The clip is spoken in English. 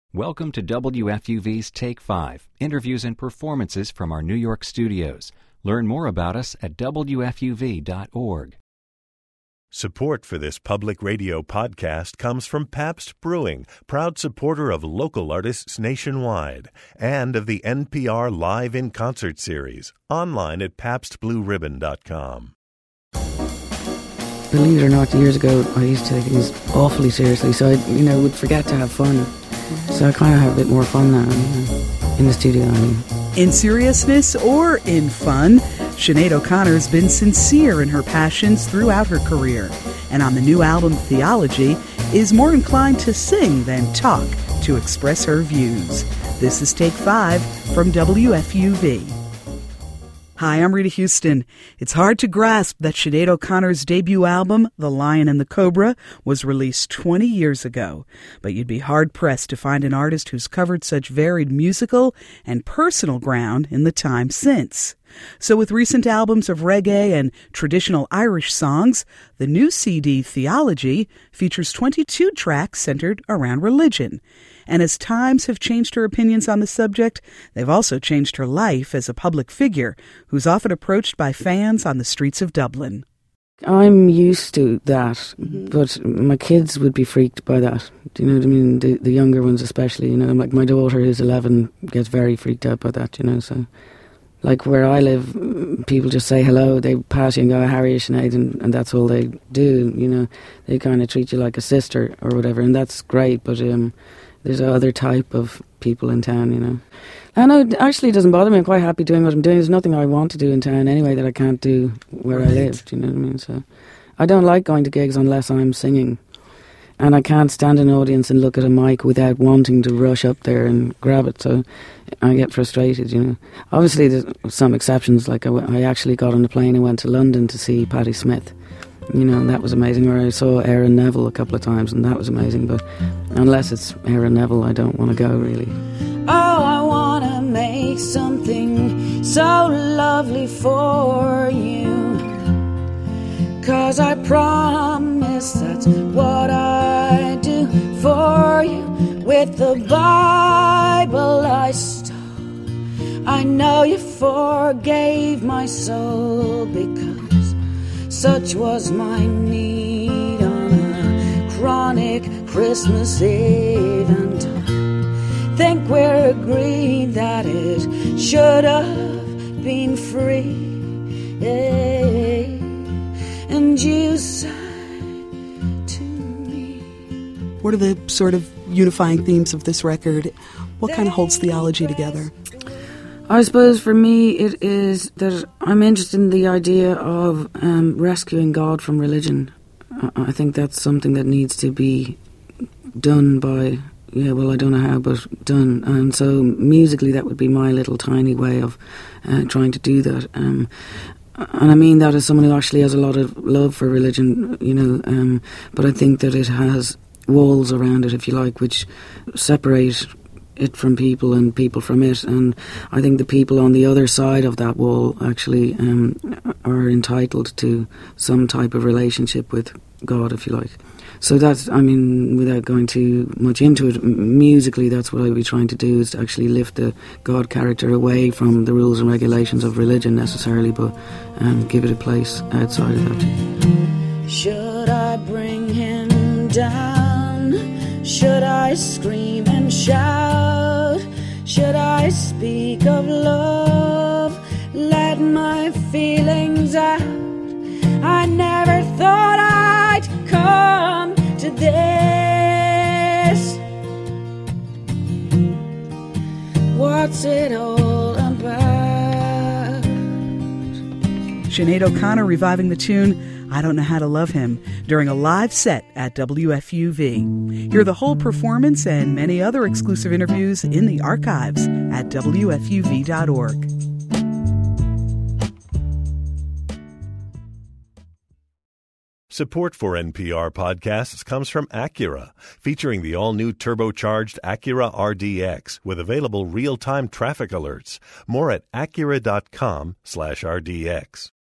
Welcome to WFUV's Take 5, interviews and performances from our New York studios. Learn more about us at WFUV.org. Support for this public radio podcast comes from Pabst Brewing, proud supporter of local artists nationwide, and of the NPR Live in Concert series, online at PabstBlueRibbon.com. Believe it or not, years ago, I used to take things awfully seriously, so I, would forget to have fun. So I kind of have a bit more fun now, in the studio. In seriousness or in fun, Sinead O'Connor's been sincere in her passions throughout her career, and on the new album Theology, is more inclined to sing than talk to express her views. This is Take 5 from WFUV. Hi, I'm Rita Houston. It's hard to grasp that Sinead O'Connor's debut album, The Lion and the Cobra, was released 20 years ago. But you'd be hard-pressed to find an artist who's covered such varied musical and personal ground in the time since. So with recent albums of reggae and traditional Irish songs, the new CD, Theology, features 22 tracks centered around religion. And as times have changed her opinions on the subject, they've also changed her life as a public figure who's often approached by fans on the streets of Dublin. I'm used to that, but my kids would be freaked by that. Do you know what I mean? The younger ones especially, like my daughter who's 11 gets very freaked out by that, so... Like where I live, people just say hello, they pass you and go, how are you, Sinead, and that's all they do, They kind of treat you like a sister or whatever, and that's great, but there's other type of people in town, And it actually doesn't bother me. I'm quite happy doing what I'm doing. There's nothing I want to do in town anyway that I can't do where I live, do you know what I mean? So I don't like going to gigs unless I'm singing. And I can't stand an audience and look at a mic without wanting to rush up there and grab it, so I get frustrated, Obviously, there's some exceptions, like I actually got on a plane and went to London to see Patti Smith, and that was amazing, or I saw Aaron Neville a couple of times, and that was amazing, but unless it's Aaron Neville, I don't want to go, really. Oh, I want to make something so lovely for you, 'cause I promise that's what I do for you. With the Bible I stole, I know you forgave my soul, because such was my need on a chronic Christmas Eve. And I think we're agreed that it should have been free. And you said to me. What are the sort of unifying themes of this record? What kind of holds theology together? I suppose for me it is that I'm interested in the idea of rescuing God from religion. I think that's something that needs to be done by, I don't know how, but done. And so musically that would be my little tiny way of trying to do that. And I mean that as someone who actually has a lot of love for religion, but I think that it has walls around it, if you like, which separate it from people and people from it. And I think the people on the other side of that wall actually are entitled to some type of relationship with God, if you like. So that's, without going too much into it, musically that's what I'd be trying to do, is to actually lift the God character away from the rules and regulations of religion necessarily, but give it a place outside of that. Should I bring him down? Should I scream and shout? Should I speak of love? Let my feelings out. I never thought I'd come to this. What's it all about? Sinead O'Connor reviving the tune I Don't Know How to Love Him during a live set at WFUV. Hear the whole performance and many other exclusive interviews in the archives at WFUV.org. Support for NPR podcasts comes from Acura, featuring the all-new turbocharged Acura RDX with available real-time traffic alerts. More at Acura.com/RDX.